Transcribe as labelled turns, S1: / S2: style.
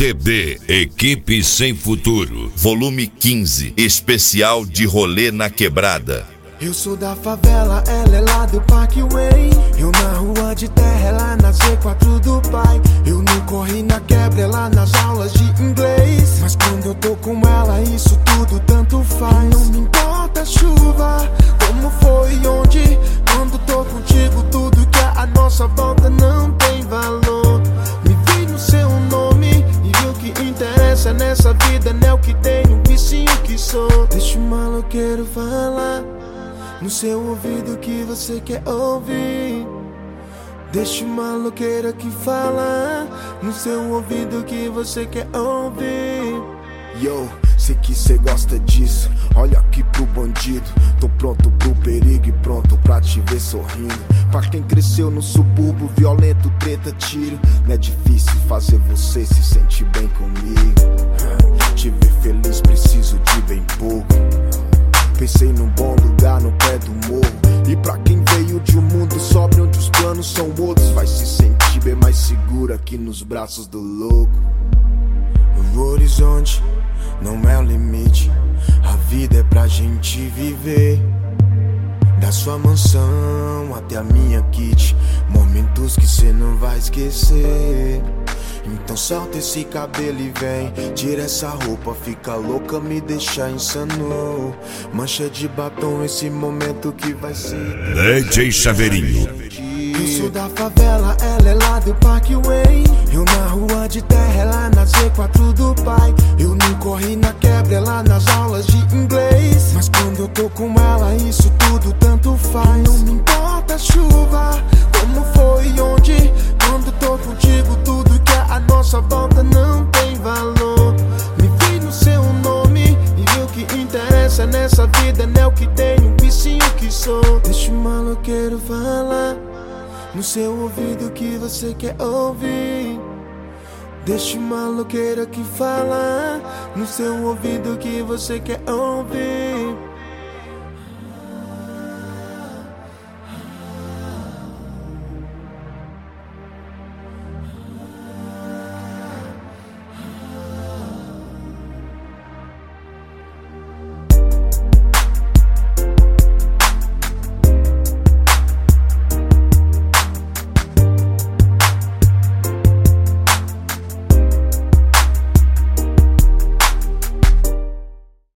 S1: CD Equipe Sem Futuro, volume 15, especial de Rolê na Quebrada.
S2: Eu sou da favela, ela é lá do Parkway. Eu na rua de terra, ela na Z4 do pai. Eu não corri na quebra, ela nas aulas de inglês. Mas quando eu tô com ela, isso tudo tanto faz. Não me importa a chuva, como foi e onde. Quando tô contigo, tudo que é a nossa volta não tem valor. Me vi no seu nome e o que interessa nessa vida não é o que tenho, e sim o que sou. Deixa o maloqueiro falar no seu ouvido que você quer ouvir. Deixa o maloqueiro que fala no seu ouvido que você quer ouvir. Yo, sei que cê gosta disso. Olha aqui pro bandido. Tô pronto pro perigo e pronto pra te ver sorrindo. Pra quem cresceu no subúrbio, violento, treta, tiro. Não é difícil fazer você se sentir bem comigo. Te ver feliz preciso de bem pouco. Pensei num bom lugar no pé do morro. E pra quem veio de um mundo sóbrio onde os planos são outros, vai se sentir bem mais seguro aqui nos braços do louco. O horizonte não é o limite, a vida é pra gente viver. Da sua mansão até a minha kit, momentos que cê não vai esquecer. Então solta esse cabelo e vem, tira essa roupa, fica louca, me deixa insano. Mancha de batom, esse momento que vai ser
S1: DJ Chaveirinho.
S2: Eu sou da favela, ela é lá do Parkway. Eu na rua de terra, ela na Z4 do pai. Eu não corri na quebra, ela nas aulas de inglês. Mas quando eu tô com ela, isso tudo tanto faz. Não me importa a chuva, como foi e onde. Quando tô contigo, tudo que é a nossa volta não tem valor. Me vi no seu nome e o que interessa nessa vida não é o que tenho, e sim o que sou. Deixa o maloqueiro falar no seu ouvido que você quer ouvir. Deixa o maloqueiro que fala no seu ouvido que você quer ouvir.